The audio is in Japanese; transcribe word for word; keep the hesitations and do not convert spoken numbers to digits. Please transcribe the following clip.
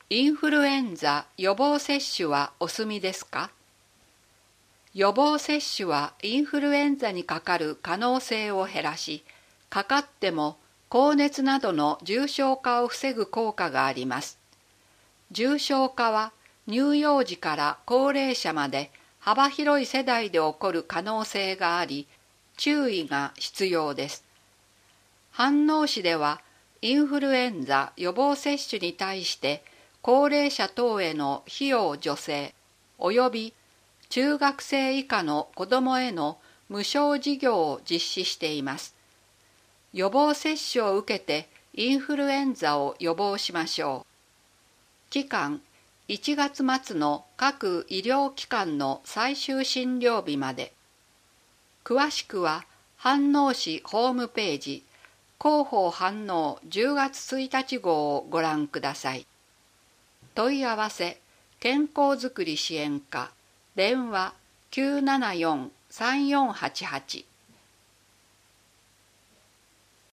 インフルエンザ予防接種はお済みですか？予防接種はインフルエンザにかかる可能性を減らし、かかっても高熱などの重症化を防ぐ効果があります。重症化は乳幼児から高齢者まで幅広い世代で起こる可能性があり、注意が必要です。飯能市ではインフルエンザ予防接種に対して高齢者等への費用助成及び中学生以下の子どもへの無償事業を実施しています。予防接種を受けてインフルエンザを予防しましょう。期間いちがつ末の各医療機関の最終診療日まで。詳しくは飯能市ホームページ広報飯能じゅうがつついたち号をご覧ください。問い合わせ健康づくり支援課電話 きゅうななよんさんよんはちはち